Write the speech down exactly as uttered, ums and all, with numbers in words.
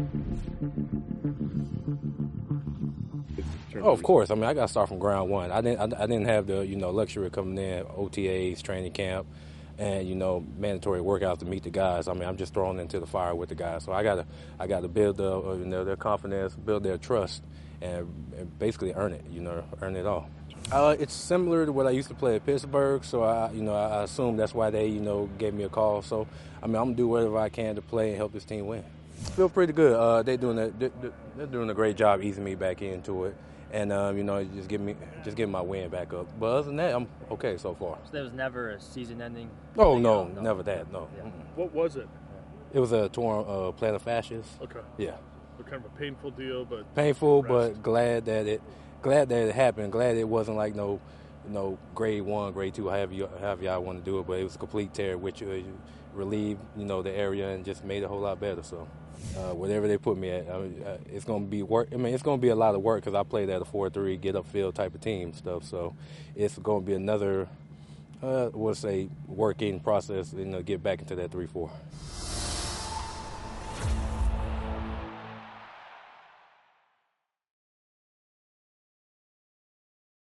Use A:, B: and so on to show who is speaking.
A: Oh, of course. I mean, I got to start from ground one. I didn't. I, I didn't have the you know luxury of coming in O T As, training camp, and you know mandatory workouts to meet the guys. I mean, I'm just thrown into the fire with the guys. So I gotta I gotta build the, uh, you know their confidence, build their trust, and, and basically earn it. You know, earn it all. Uh, it's similar to what I used to play at Pittsburgh. So I you know I assume that's why they you know gave me a call. So I mean, I'm gonna do whatever I can to play and help this team win. Feel pretty good. Uh, they doing a, they're doing a great job easing me back into it. And um, you know, just give me, just get my win back up. But other than that, I'm okay so far.
B: So there was never a season-ending.
A: Oh no, no, never that. No.
C: Yeah. What was it?
A: It was a torn uh, plantar fasciitis.
C: Okay.
A: Yeah.
C: So kind of a painful deal, but
A: painful,
C: rest.
A: But glad that it, glad that it happened. Glad it wasn't like no, no grade one, grade two, however you, however y'all want to do it. But it was a complete tear, which uh, relieved you know the area and just made it a whole lot better. So. Uh, whatever they put me at, I mean, uh, it's going to be work. I mean, it's going to be a lot of work because I played at a four three, get upfield type of team stuff. So it's going to be another, uh, we'll say, working process, you know, get back into that three four.